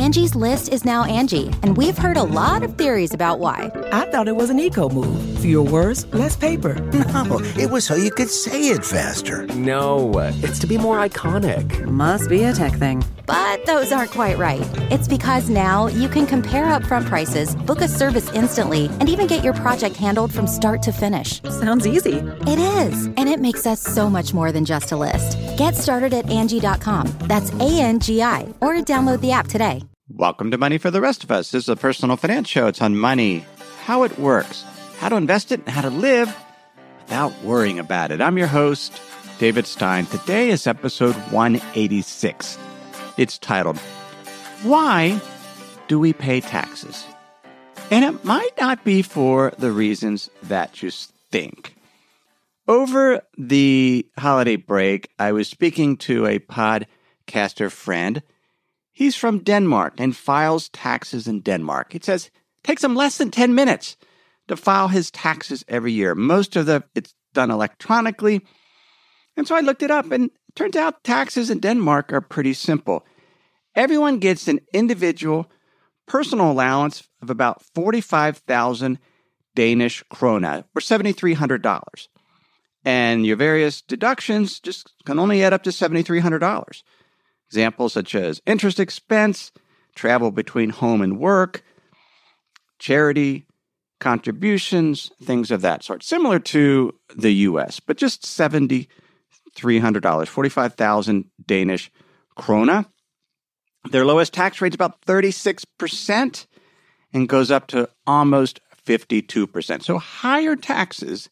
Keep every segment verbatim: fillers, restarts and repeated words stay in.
Angie's List is now Angie, and we've heard a lot of theories about why. I thought it was an eco move. Fewer words, less paper. No, it was so you could say it faster. No, it's to be more iconic. Must be a tech thing. But those aren't quite right. It's because now you can compare upfront prices, book a service instantly, and even get your project handled from start to finish. Sounds easy. It is, and it makes us so much more than just a list. Get started at Angie dot com. That's A N G I, or download the app today. Welcome to Money for the Rest of Us. This is a personal finance show. It's on money, how it works, how to invest it, and how to live without worrying about it. I'm your host, David Stein. Today is episode one eighty-six. It's titled, Why Do We Pay Taxes? And it might not be for the reasons that you think. Over the holiday break, I was speaking to a podcaster friend. He's from Denmark and files taxes in Denmark. It says it takes him less than ten minutes to file his taxes every year. Most of the it's done electronically. And so I looked it up, and it turns out taxes in Denmark are pretty simple. Everyone gets an individual personal allowance of about forty-five thousand Danish krone, or seven thousand three hundred dollars. And your various deductions just can only add up to seven thousand three hundred dollars. Examples such as interest expense, travel between home and work, charity, contributions, things of that sort. Similar to the U S, but just seven thousand three hundred dollars, forty-five thousand Danish krone. Their lowest tax rate is about thirty-six percent and goes up to almost fifty-two percent. So higher taxes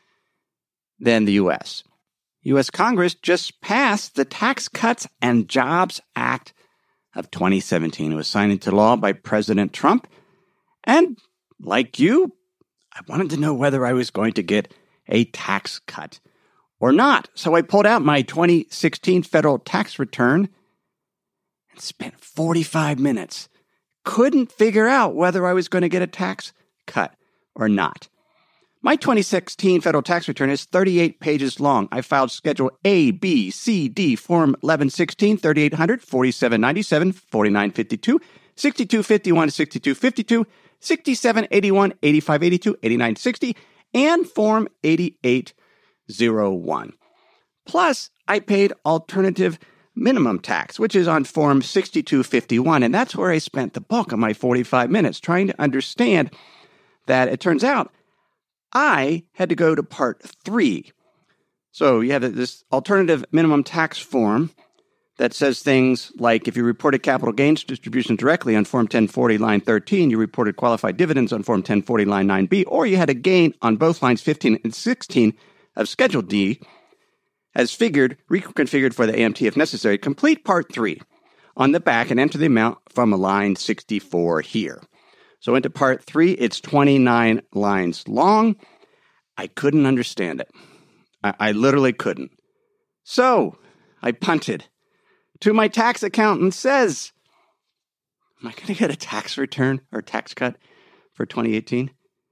than the U S. U S Congress just passed the Tax Cuts and Jobs Act of twenty seventeen. It was signed into law by President Trump. And like you, I wanted to know whether I was going to get a tax cut or not. So I pulled out my twenty sixteen federal tax return and spent forty-five minutes. Couldn't figure out whether I was going to get a tax cut or not. My twenty sixteen federal tax return is thirty-eight pages long. I filed Schedule A, B, C, D, Form eleven sixteen, thirty-eight hundred, forty-seven ninety-seven, forty-nine fifty-two, sixty-two fifty-one, sixty-two fifty-two, sixty-seven eighty-one, eighty-five eighty-two, eighty-nine sixty, and Form eighty-eight oh one. Plus, I paid alternative minimum tax, which is on Form sixty-two fifty-one, and that's where I spent the bulk of my forty-five minutes trying to understand that it turns out I had to go to Part three. So you have this alternative minimum tax form that says things like if you reported capital gains distribution directly on Form ten forty, line thirteen, you reported qualified dividends on Form ten forty, line nine B, or you had a gain on both lines fifteen and sixteen of Schedule D, as figured, reconfigured for the A M T if necessary. Complete Part three on the back and enter the amount from line sixty-four here. So into Part three, it's twenty-nine lines long. I couldn't understand it. I, I literally couldn't. So I punted to my tax accountant, says, am I going to get a tax return or tax cut for twenty eighteen?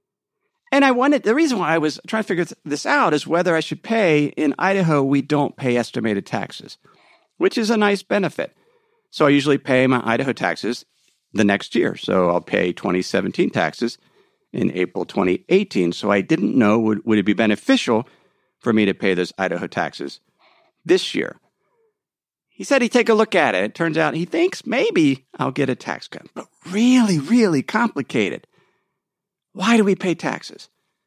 And I wanted, the reason why I was trying to figure this out is whether I should pay. In Idaho, we don't pay estimated taxes, which is a nice benefit. So I usually pay my Idaho taxes the next year. So I'll pay twenty seventeen taxes in April twenty eighteen. So I didn't know, would, would it be beneficial for me to pay those Idaho taxes this year? He said he'd take a look at it. It turns out he thinks maybe I'll get a tax cut, but really, really complicated. Why do we pay taxes?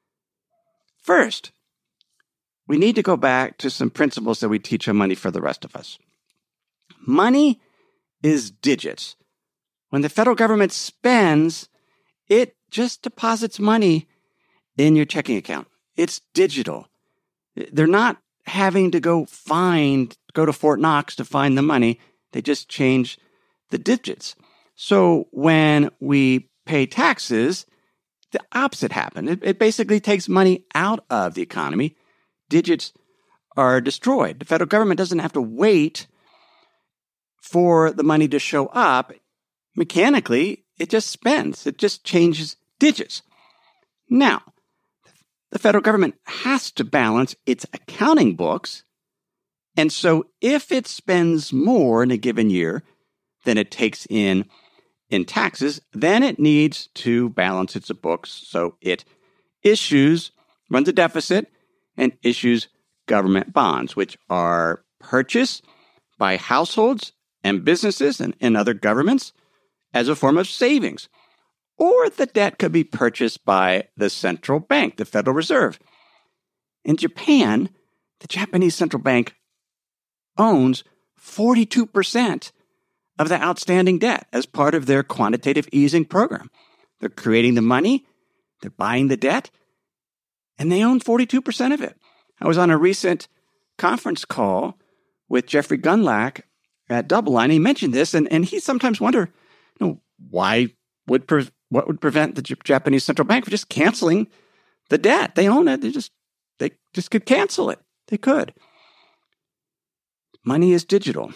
First, we need to go back to some principles that we teach on Money for the Rest of Us. Money is digits. When the federal government spends, it just deposits money in your checking account. It's digital. They're not having to go find, go to Fort Knox to find the money. They just change the digits. So when we pay taxes, the opposite happens. It, it basically takes money out of the economy. Digits are destroyed. The federal government doesn't have to wait for the money to show up. Mechanically, it just spends. It just changes digits. Now, the federal government has to balance its accounting books. And so if it spends more in a given year than it takes in in taxes, then it needs to balance its books. So it issues, runs a deficit, and issues government bonds, which are purchased by households and businesses and, and other governments as a form of savings. Or the debt could be purchased by the central bank, the Federal Reserve. In Japan, the Japanese central bank owns forty-two percent of the outstanding debt as part of their quantitative easing program. They're creating the money, they're buying the debt, and they own forty-two percent of it. I was on a recent conference call with Jeffrey Gundlach at DoubleLine. He mentioned this, and, and he sometimes wonder, you know, why would pre- what would prevent the J- Japanese central bank from just canceling the debt? They own it. They just they just could cancel it. They could. Money is digital.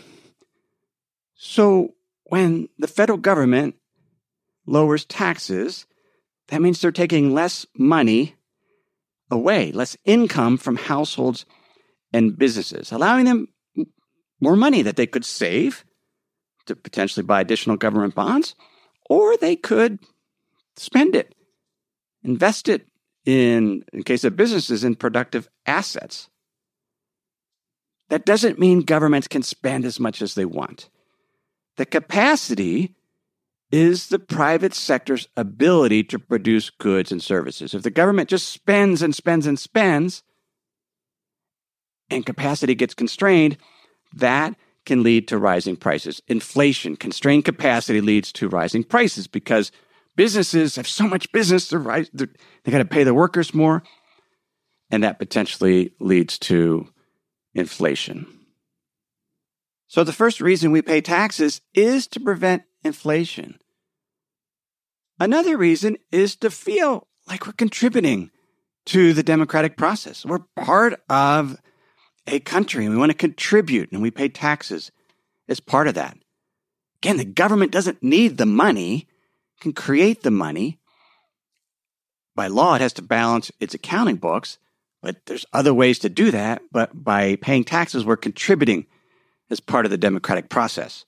So when the federal government lowers taxes, that means they're taking less money away, less income from households and businesses, allowing them more money that they could save to potentially buy additional government bonds, or they could spend it, invest it in, in case of businesses, in productive assets. That doesn't mean governments can spend as much as they want. The capacity is the private sector's ability to produce goods and services. If the government just spends and spends and spends, and capacity gets constrained, that can lead to rising prices. Inflation, constrained capacity leads to rising prices because businesses have so much business, they're, rise, they're, they got to pay the workers more, and that potentially leads to inflation. So the first reason we pay taxes is to prevent inflation. Another reason is to feel like we're contributing to the democratic process. We're part of a country and we want to contribute, and we pay taxes as part of that. Again, the government doesn't need the money, it can create the money. By law, it has to balance its accounting books, but there's other ways to do that. But by paying taxes, we're contributing as part of the democratic process.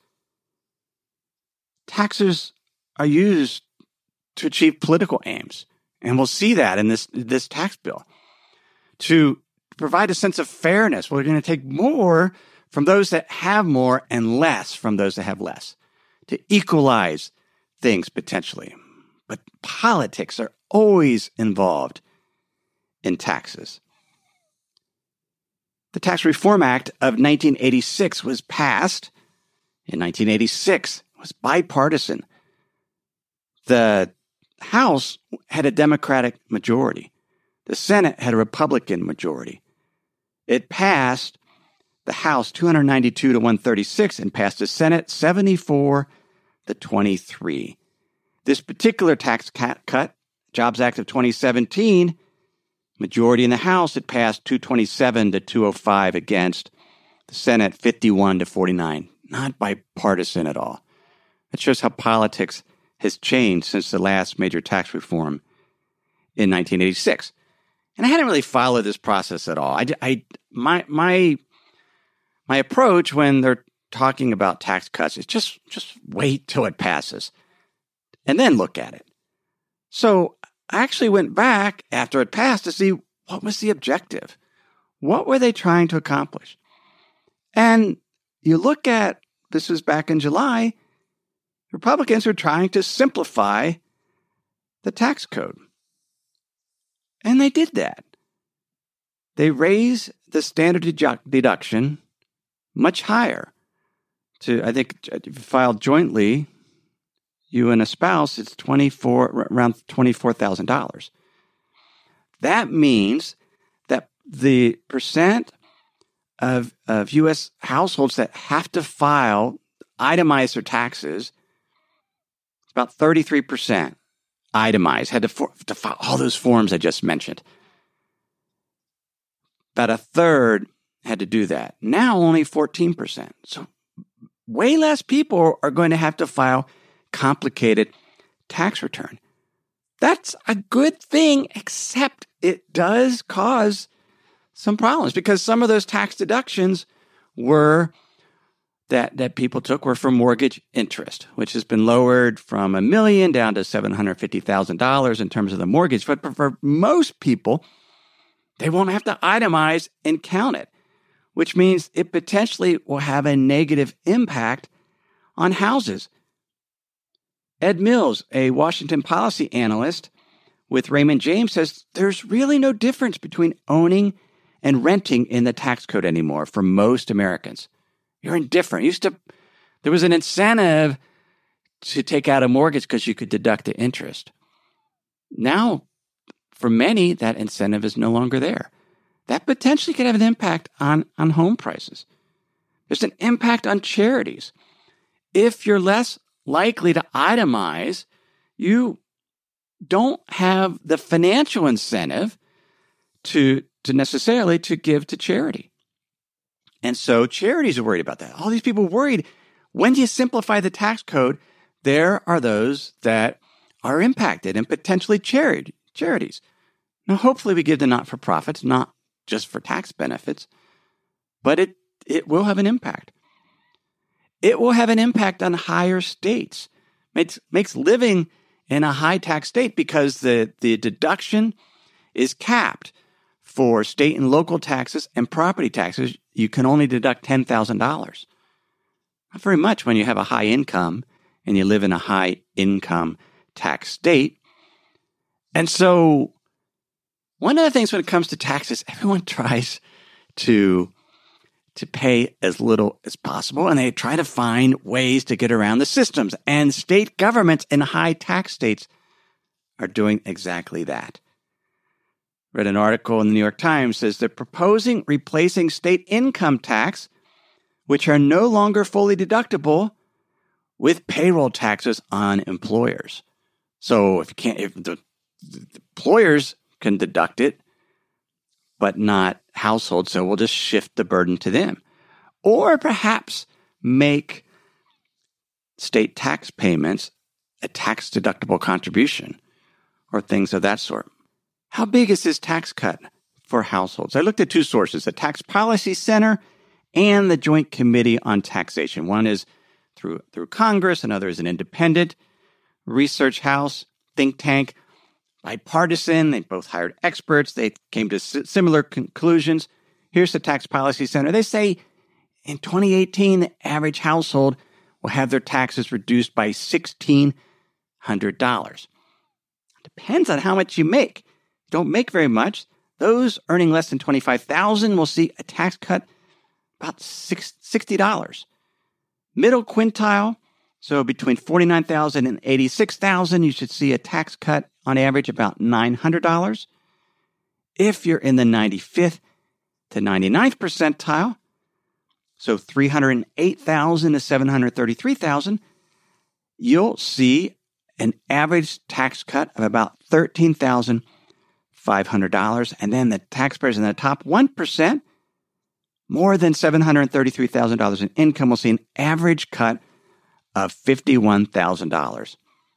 Taxes are used to achieve political aims, and we'll see that in this, this tax bill. To provide a sense of fairness, we're going to take more from those that have more and less from those that have less, to equalize things potentially. But politics are always involved in taxes. The Tax Reform Act of nineteen eighty-six was passed in nineteen eighty-six. It was bipartisan. The House had a Democratic majority. The Senate had a Republican majority. It passed the House two hundred ninety-two to one thirty-six and passed the Senate seventy-four to twenty-three. This particular tax cut, Jobs Act of twenty seventeen, majority in the House, it passed two twenty-seven to two oh five against, the Senate fifty-one to forty-nine. Not bipartisan at all. That shows how politics has changed since the last major tax reform in nineteen eighty-six. And I hadn't really followed this process at all. I, I, my, my, my approach when they're talking about tax cuts is just, just wait till it passes and then look at it. So I actually went back after it passed to see what was the objective. What were they trying to accomplish? And you look at, this was back in July, Republicans were trying to simplify the tax code. And they did that. They raised the standard dedu- deduction much higher to, I think, if you filed jointly, you and a spouse, it's twenty-four around twenty-four thousand dollars. That means that the percent of, of U S households that have to file, itemize their taxes, it's about thirty-three percent itemized, had to, for, to file all those forms I just mentioned. About a third had to do that. Now only fourteen percent. So way less people are going to have to file complicated tax return. That's a good thing, except it does cause some problems because some of those tax deductions were that, that people took were for mortgage interest, which has been lowered from a million down to seven hundred fifty thousand dollars in terms of the mortgage. But for most people, they won't have to itemize and count it, which means it potentially will have a negative impact on houses. Ed Mills, a Washington policy analyst with Raymond James, says there's really no difference between owning and renting in the tax code anymore for most Americans. You're indifferent. Used to, there was an incentive to take out a mortgage because you could deduct the interest. Now, for many, that incentive is no longer there. That potentially could have an impact on, on home prices. There's an impact on charities. If you're less likely to itemize, you don't have the financial incentive to, to necessarily to give to charity. And so charities are worried about that. All these people worried, when you simplify the tax code, there are those that are impacted and potentially charity, charities. Now, hopefully we give the not-for-profits, not just for tax benefits, but it, it will have an impact. It will have an impact on higher states. Makes, makes living in a high-tax state because the, the deduction is capped. For state and local taxes and property taxes, you can only deduct ten thousand dollars. Not very much when you have a high income and you live in a high income tax state. And so one of the things when it comes to taxes, everyone tries to, to pay as little as possible, and they try to find ways to get around the systems. And state governments in high tax states are doing exactly that. Read an article in the New York Times says they're proposing replacing state income tax, which are no longer fully deductible, with payroll taxes on employers. So if you can't, if the, the employers can deduct it, but not households, so we'll just shift the burden to them. Or perhaps make state tax payments a tax-deductible contribution, or things of that sort. How big is this tax cut for households? I looked at two sources, the Tax Policy Center and the Joint Committee on Taxation. One is through, through Congress, another is an independent research house, think tank, bipartisan. They both hired experts. They came to s- similar conclusions. Here's the Tax Policy Center. They say in twenty eighteen, the average household will have their taxes reduced by one thousand six hundred dollars. Depends on how much you make. Don't make very much. Those earning less than twenty-five thousand dollars will see a tax cut about sixty dollars. Middle quintile, so between forty-nine thousand dollars and eighty-six thousand dollars, you should see a tax cut on average about nine hundred dollars. If you're in the ninety-fifth to ninety-ninth percentile, so three hundred eight thousand dollars to seven hundred thirty-three thousand dollars, you'll see an average tax cut of about thirteen thousand five hundred dollars. And then the taxpayers in the top one percent, more than seven hundred thirty-three thousand dollars in income, will see an average cut of fifty-one thousand dollars.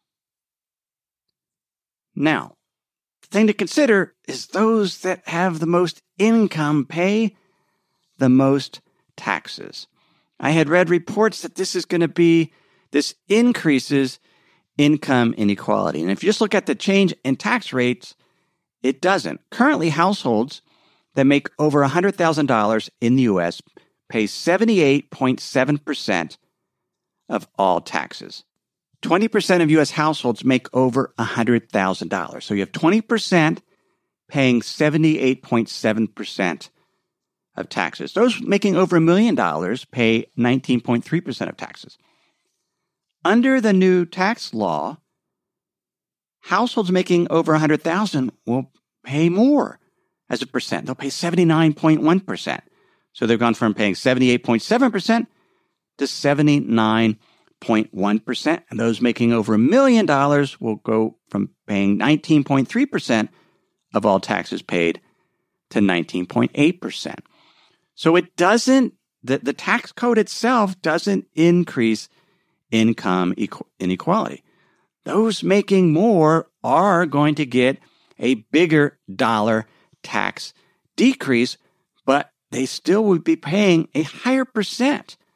Now, the thing to consider is those that have the most income pay the most taxes. I had read reports that this is going to be, this increases income inequality. And if you just look at the change in tax rates, it doesn't. Currently, households that make over one hundred thousand dollars in the U S pay seventy-eight point seven percent of all taxes. twenty percent of U S households make over one hundred thousand dollars. So you have twenty percent paying seventy-eight point seven percent of taxes. Those making over a million dollars pay nineteen point three percent of taxes. Under the new tax law, households making over one hundred thousand dollars will pay more as a percent. They'll pay seventy-nine point one percent. So they've gone from paying seventy-eight point seven percent to seventy-nine point one percent. And those making over a million dollars will go from paying nineteen point three percent of all taxes paid to nineteen point eight percent. So it doesn't, the, the tax code itself doesn't increase income inequality. Those making more are going to get a bigger dollar tax decrease, but they still would be paying a higher percent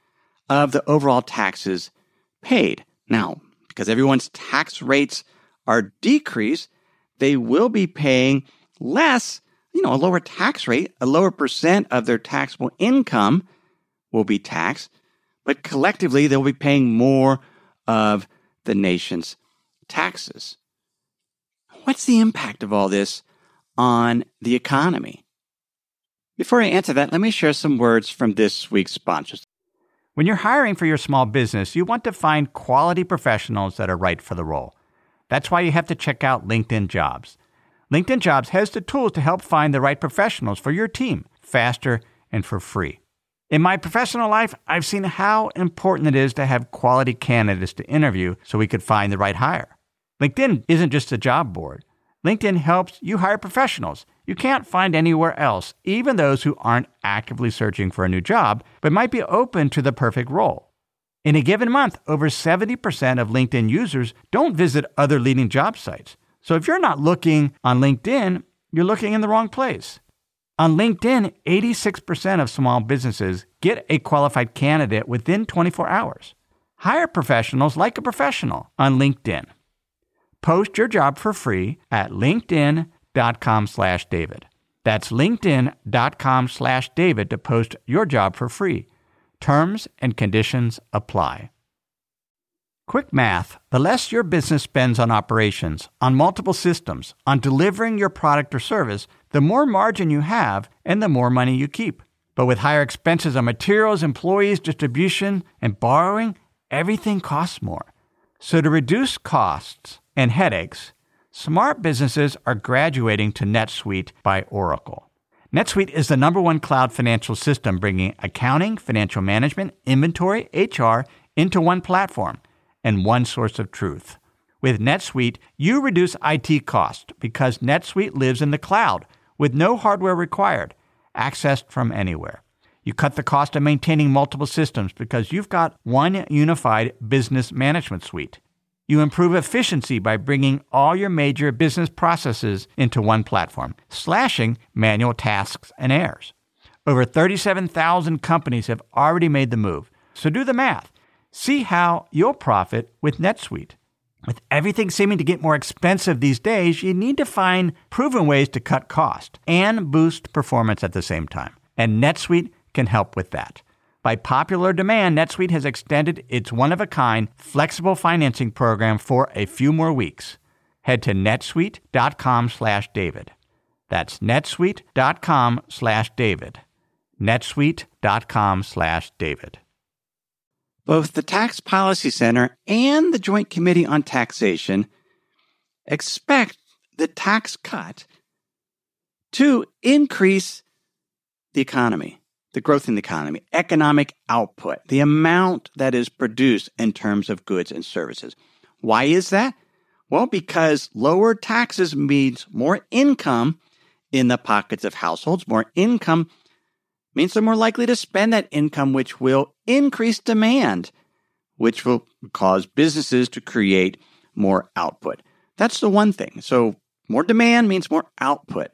of the overall taxes paid. Now, because everyone's tax rates are decreased, they will be paying less, you know, a lower tax rate, a lower percent of their taxable income will be taxed, but collectively they'll be paying more of the nation's taxes. What's the impact of all this on the economy? Before I answer that, let me share some words from this week's sponsors. When you're hiring for your small business, you want to find quality professionals that are right for the role. That's why you have to check out LinkedIn Jobs. LinkedIn Jobs has the tools to help find the right professionals for your team faster and for free. In my professional life, I've seen how important it is to have quality candidates to interview so we could find the right hire. LinkedIn isn't just a job board. LinkedIn helps you hire professionals you can't find anywhere else, even those who aren't actively searching for a new job, but might be open to the perfect role. In a given month, over seventy percent of LinkedIn users don't visit other leading job sites. So if you're not looking on LinkedIn, you're looking in the wrong place. On LinkedIn, eighty-six percent of small businesses get a qualified candidate within twenty-four hours. Hire professionals like a professional on LinkedIn. Post your job for free at linkedin.com slash David. That's linkedin.com slash David to post your job for free. Terms and conditions apply. Quick math, the less your business spends on operations, on multiple systems, on delivering your product or service, the more margin you have and the more money you keep. But with higher expenses on materials, employees, distribution, and borrowing, everything costs more. So to reduce costs and headaches, smart businesses are graduating to NetSuite by Oracle. NetSuite is the number one cloud financial system bringing accounting, financial management, inventory, H R into one platform and one source of truth. With NetSuite, you reduce I T costs because NetSuite lives in the cloud with no hardware required, accessed from anywhere. You cut the cost of maintaining multiple systems because you've got one unified business management suite. You improve efficiency by bringing all your major business processes into one platform, slashing manual tasks and errors. Over thirty-seven thousand companies have already made the move. So do the math. See how you'll profit with NetSuite. With everything seeming to get more expensive these days, you need to find proven ways to cut cost and boost performance at the same time. And NetSuite can help with that. By popular demand, NetSuite has extended its one-of-a-kind flexible financing program for a few more weeks. Head to netsuite.com slash David. That's netsuite.com slash David. netsuite.com slash David. Both the Tax Policy Center and the Joint Committee on Taxation expect the tax cut to increase the economy. The growth in the economy, economic output, the amount that is produced in terms of goods and services. Why is that? Well, because lower taxes means more income in the pockets of households. More income means they're more likely to spend that income, which will increase demand, which will cause businesses to create more output. That's the one thing. So more demand means more output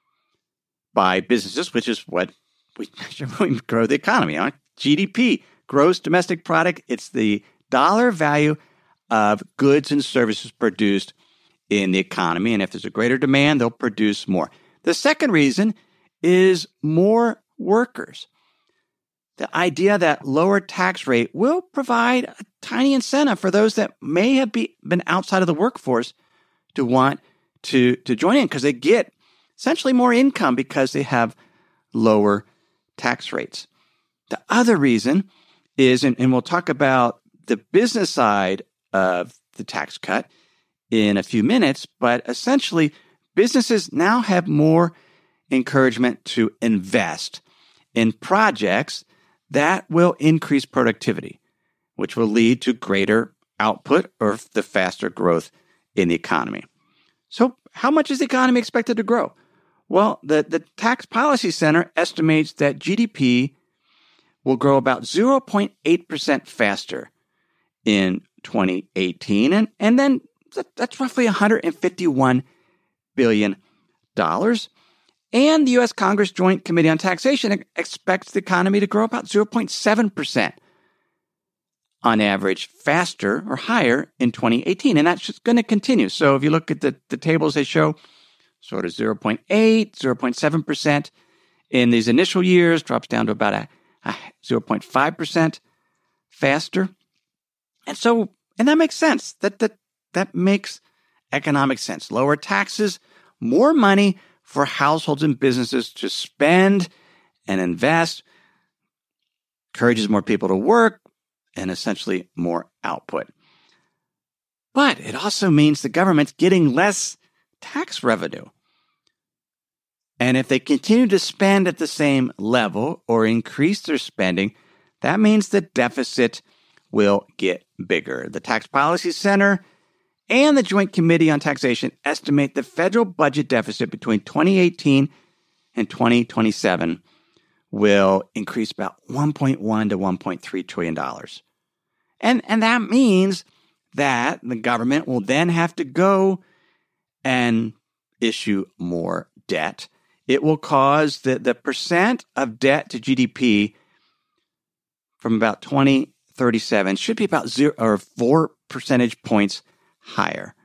by businesses, which is what we measure when we grow the economy. Huh? G D P, gross domestic product, it's the dollar value of goods and services produced in the economy. And if there's a greater demand, they'll produce more. The second reason is more workers. The idea that lower tax rate will provide a tiny incentive for those that may have be, been outside of the workforce to want to, to join in because they get essentially more income because they have lower tax rates. The other reason is, and, and we'll talk about the business side of the tax cut in a few minutes, but essentially businesses now have more encouragement to invest in projects that will increase productivity, which will lead to greater output or the faster growth in the economy. So how much is the economy expected to grow? Well, the, the Tax Policy Center estimates that G D P will grow about zero point eight percent faster in twenty eighteen, and, and then that's roughly one hundred fifty-one billion dollars. And the U S Congress Joint Committee on Taxation expects the economy to grow about zero point seven percent on average faster or higher in twenty eighteen. And that's just going to continue. So if you look at the, the tables, they show sort of zero point eight, zero point seven percent in these initial years, drops down to about a, a zero point five percent faster. And so, and that makes sense. That, that, that makes economic sense. Lower taxes, more money for households and businesses to spend and invest, encourages more people to work, and essentially more output. But it also means the government's getting less tax revenue. And if they continue to spend at the same level or increase their spending, that means the deficit will get bigger. The Tax Policy Center and the Joint Committee on Taxation estimate the federal budget deficit between twenty eighteen and twenty twenty-seven will increase about one point one to one point three trillion dollars. And, and that means that the government will then have to go and issue more debt. It will cause the, the percent of debt to G D P from about twenty thirty-seven should be about zero or four percentage points higher.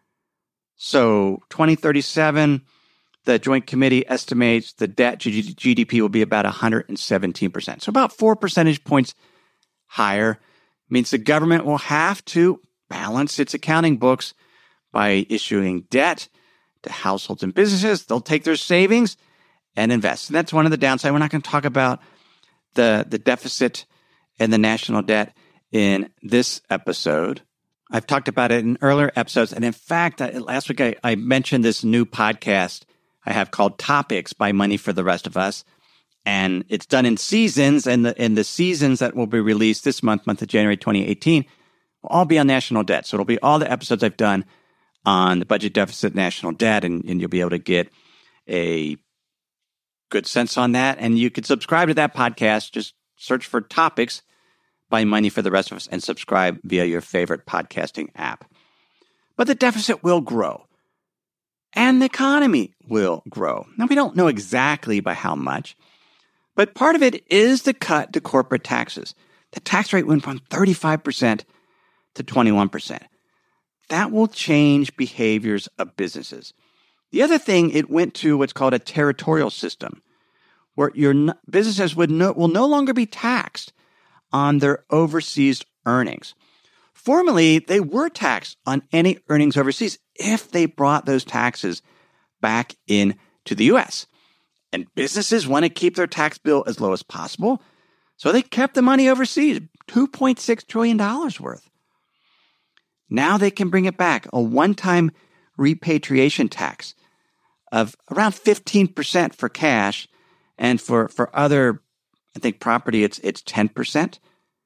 So twenty thirty-seven, the Joint Committee estimates the debt to G D P will be about one hundred seventeen percent. So about four percentage points higher. Means the government will have to balance its accounting books by issuing debt to households and businesses. They'll take their savings and invest. And that's one of the downsides. We're not going to talk about the, the deficit and the national debt in this episode. I've talked about it in earlier episodes. And in fact, I, last week I, I mentioned this new podcast I have called Topics by Money for the Rest of Us. And it's done in seasons, and the, and the seasons that will be released this month, month of January twenty eighteen, will all be on national debt. So it'll be all the episodes I've done on the budget deficit, national debt, and, and you'll be able to get a good sense on that. And you can subscribe to that podcast. Just search for Topics by Money for the Rest of Us and subscribe via your favorite podcasting app. But the deficit will grow, and the economy will grow. Now, we don't know exactly by how much, but part of it is the cut to corporate taxes. The tax rate went from thirty-five percent to twenty-one percent. That will change behaviors of businesses. The other thing, it went to what's called a territorial system, where your n- businesses would no, will no longer be taxed on their overseas earnings. Formerly, they were taxed on any earnings overseas if they brought those taxes back into the U S. And businesses want to keep their tax bill as low as possible, so they kept the money overseas, two point six trillion dollars worth. Now they can bring it back, a one-time repatriation tax of around fifteen percent for cash, and for, for other, I think, property, it's it's ten percent.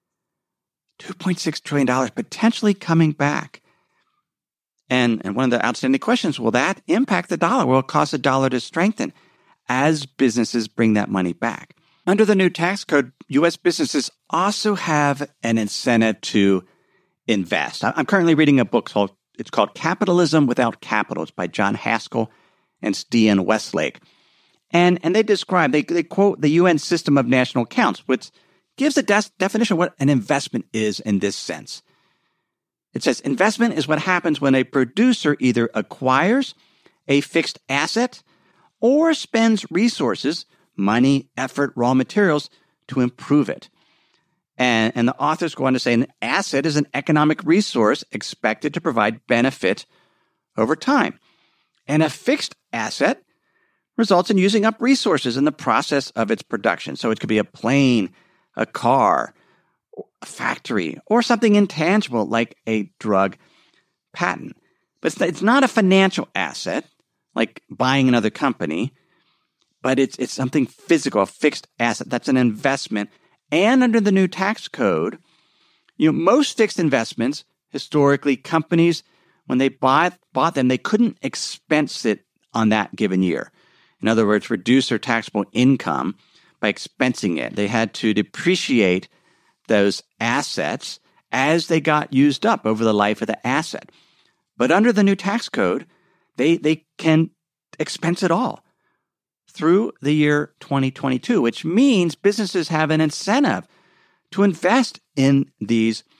two point six trillion dollars potentially coming back. And, and one of the outstanding questions, will that impact the dollar? Will it cause the dollar to strengthen as businesses bring that money back? Under the new tax code, U S businesses also have an incentive to invest. I'm currently reading a book called, it's called Capitalism Without Capital. It's by John Haskell and Stian Westlake. And, and they describe, they, they quote the U N system of national accounts, which gives a de- definition of what an investment is in this sense. It says, investment is what happens when a producer either acquires a fixed asset or spends resources, money, effort, raw materials, to improve it. And, and the authors go on to say an asset is an economic resource expected to provide benefit over time. And a fixed asset results in using up resources in the process of its production. So it could be a plane, a car, a factory, or something intangible like a drug patent. But it's not a financial asset, like buying another company, but it's it's something physical, a fixed asset. That's an investment. And under the new tax code, you know, most fixed investments, historically, companies, when they bought, bought them, they couldn't expense it on that given year. In other words, reduce their taxable income by expensing it. They had to depreciate those assets as they got used up over the life of the asset. But under the new tax code, they they can expense it all through the year twenty twenty-two, which means businesses have an incentive to invest in these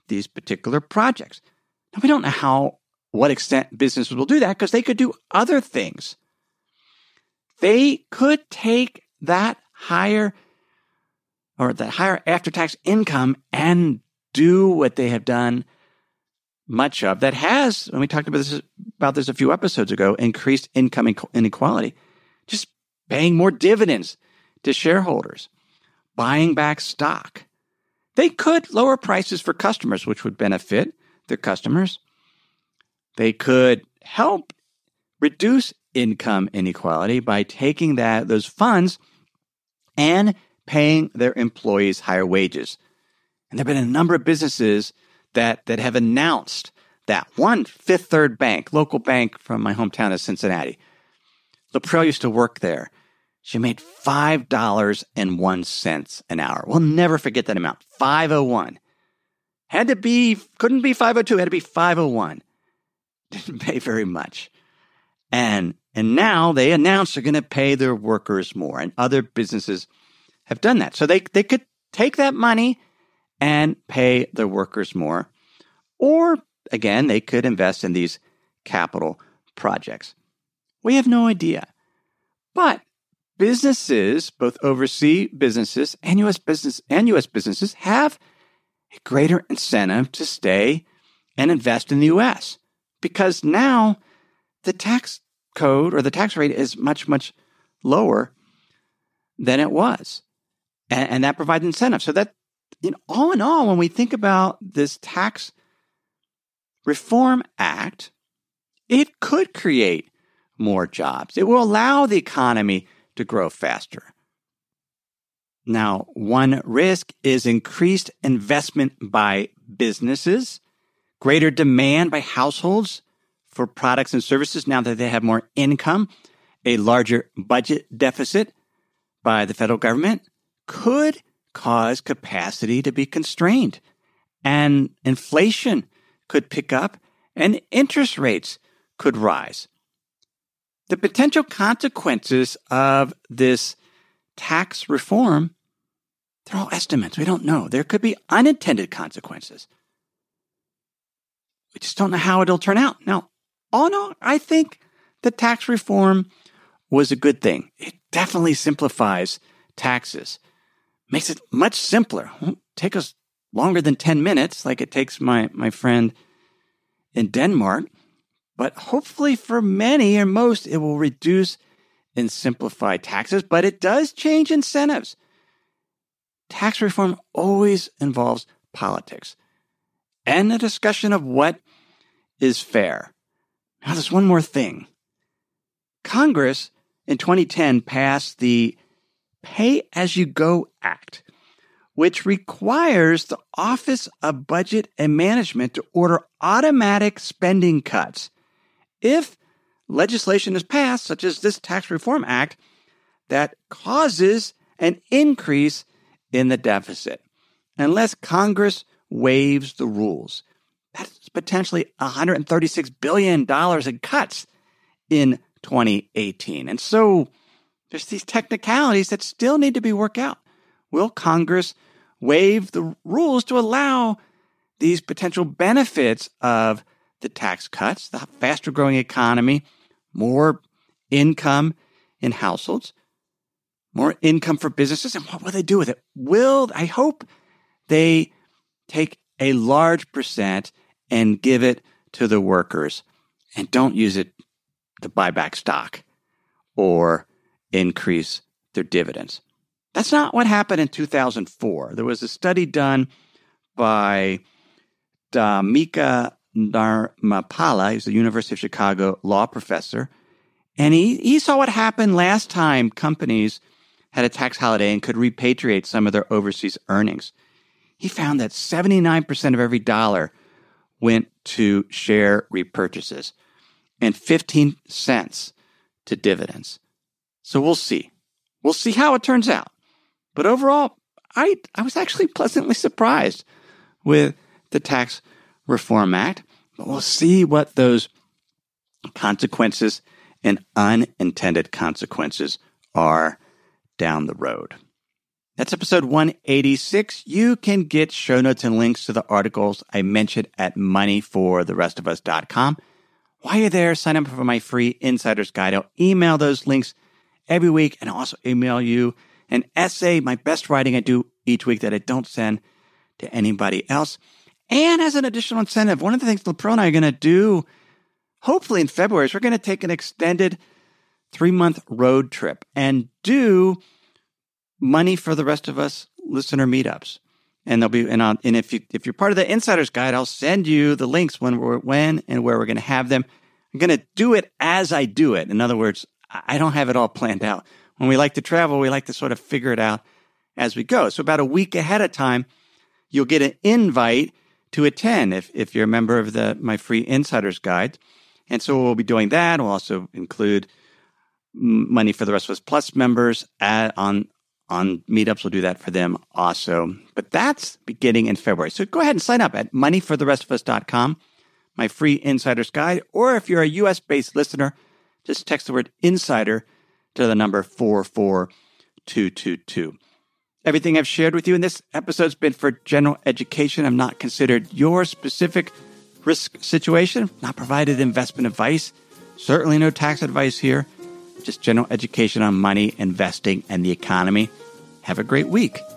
these particular projects. Now, we don't know how, what extent businesses will do that because they could do other things. They could take that higher or that higher after-tax income and do what they have done much of that has, when we talked about this, about this a few episodes ago, increased income inequality. Just paying more dividends to shareholders, buying back stock. They could lower prices for customers, which would benefit their customers. They could help reduce income inequality by taking that those funds and paying their employees higher wages. And there have been a number of businesses that, that have announced that. One, Fifth Third Bank, local bank from my hometown of Cincinnati. LaPrelle used to work there. She made five dollars and one cent an hour. We'll never forget that amount, five oh one. Had to be, couldn't be five oh two, had to be five oh one. Didn't pay very much. And and now they announced they're going to pay their workers more, and other businesses have done that. So they, they could take that money and pay their workers more. Or, again, they could invest in these capital projects. We have no idea. But businesses, both overseas businesses and U S business and U S businesses, have a greater incentive to stay and invest in the U S because now the tax code or the tax rate is much, much lower than it was. And, and that provides incentive. So that, you know, all in all, when we think about this Tax Reform Act, it could create more jobs. It will allow the economy to grow faster. Now, one risk is increased investment by businesses, greater demand by households for products and services now that they have more income, a larger budget deficit by the federal government could cause capacity to be constrained, and inflation could pick up, and interest rates could rise. The potential consequences of this tax reform, they're all estimates. We don't know. There could be unintended consequences. We just don't know how it'll turn out. Now, all in all, I think the tax reform was a good thing. It definitely simplifies taxes, makes it much simpler. It won't take us longer than ten minutes like it takes my, my friend in Denmark. But hopefully for many or most, it will reduce and simplify taxes, but it does change incentives. Tax reform always involves politics and a discussion of what is fair. Now, there's one more thing. Congress in twenty ten passed the Pay-As-You-Go Act, which requires the Office of Budget and Management to order automatic spending cuts if legislation is passed, such as this Tax Reform Act, that causes an increase in the deficit, unless Congress waives the rules. That's potentially one hundred thirty-six billion dollars in cuts in twenty eighteen. And so there's these technicalities that still need to be worked out. Will Congress waive the rules to allow these potential benefits of the tax cuts, the faster growing economy, more income in households, more income for businesses, and what will they do with it? Will, I hope they take a large percent and give it to the workers and don't use it to buy back stock or increase their dividends. That's not what happened in two thousand four. There was a study done by Dhamika Dharmapala. He's a University of Chicago law professor. And he, he saw what happened last time companies had a tax holiday and could repatriate some of their overseas earnings. He found that seventy-nine percent of every dollar went to share repurchases and fifteen cents to dividends. So we'll see. We'll see how it turns out. But overall, I, I was actually pleasantly surprised with the Tax Reform Act. But we'll see what those consequences and unintended consequences are down the road. That's episode one eighty-six. You can get show notes and links to the articles I mentioned at money for the rest of us dot com. While you're there, sign up for my free Insider's Guide. I'll email those links every week and I'll also email you an essay, my best writing I do each week that I don't send to anybody else. And as an additional incentive, one of the things LaPro and I are going to do, hopefully in February, is we're going to take an extended three-month road trip and do Money for the Rest of Us listener meetups. And there'll be, and, I'll, and if you if you're part of the Insider's Guide, I'll send you the links when we're when and where we're going to have them. I'm going to do it as I do it. In other words, I don't have it all planned out. When we like to travel, we like to sort of figure it out as we go. So about a week ahead of time, you'll get an invite to attend if if you're a member of the my free Insider's Guide. And so we'll be doing that. We'll also include Money for the Rest of Us Plus members at, on On meetups. We'll do that for them also. But that's beginning in February. So go ahead and sign up at money for the rest of us dot com, my free Insider's Guide. Or if you're a U S-based listener, just text the word insider to the number four four two two two. Everything I've shared with you in this episode has been for general education. I've not considered your specific risk situation, not provided investment advice, certainly no tax advice here. Just general education on money, investing, and the economy. Have a great week.